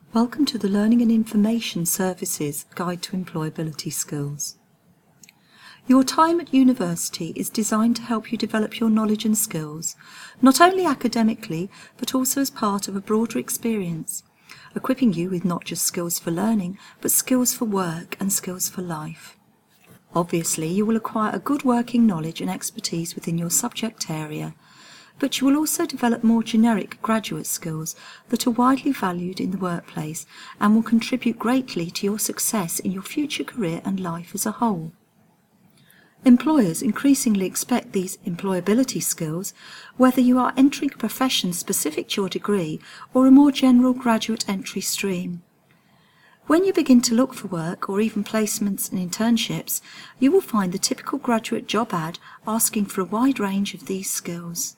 Welcome to the Learning and Information Services Guide to Employability Skills. Your time at university is designed to help you develop your knowledge and skills, not only academically, but also as part of a broader experience, equipping you with not just skills for learning, but skills for work and skills for life. Obviously, you will acquire a good working knowledge and expertise within your subject area, but you will also develop more generic graduate skills that are widely valued in the workplace and will contribute greatly to your success in your future career and life as a whole. Employers increasingly expect these employability skills, whether you are entering a profession specific to your degree or a more general graduate entry stream. When you begin to look for work or even placements and internships, you will find the typical graduate job ad asking for a wide range of these skills.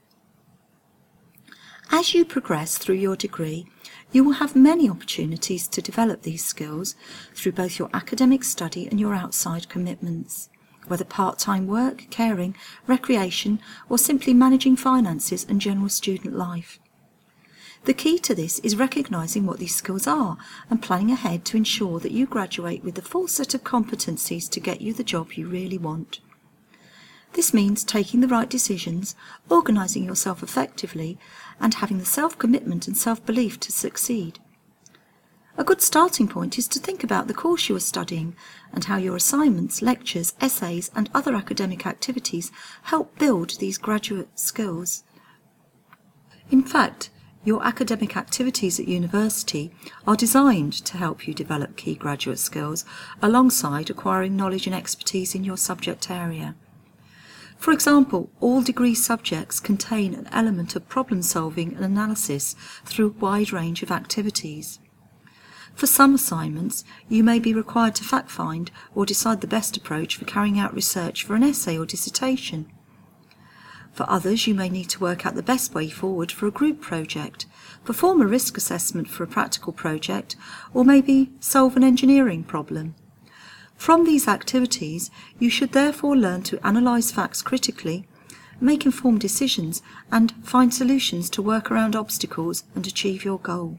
As you progress through your degree, you will have many opportunities to develop these skills through both your academic study and your outside commitments, whether part-time work, caring, recreation, or simply managing finances and general student life. The key to this is recognising what these skills are and planning ahead to ensure that you graduate with the full set of competencies to get you the job you really want. This means taking the right decisions, organising yourself effectively, and having the self-commitment and self-belief to succeed. A good starting point is to think about the course you are studying and how your assignments, lectures, essays, and other academic activities help build these graduate skills. In fact, your academic activities at university are designed to help you develop key graduate skills alongside acquiring knowledge and expertise in your subject area. For example, all degree subjects contain an element of problem solving and analysis through a wide range of activities. For some assignments, you may be required to fact-find or decide the best approach for carrying out research for an essay or dissertation. For others, you may need to work out the best way forward for a group project, perform a risk assessment for a practical project, or maybe solve an engineering problem. From these activities, you should therefore learn to analyse facts critically, make informed decisions, and find solutions to work around obstacles and achieve your goal.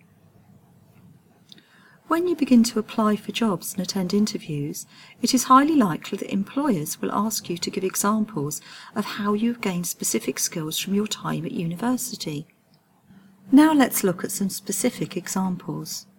When you begin to apply for jobs and attend interviews, it is highly likely that employers will ask you to give examples of how you have gained specific skills from your time at university. Now let's look at some specific examples.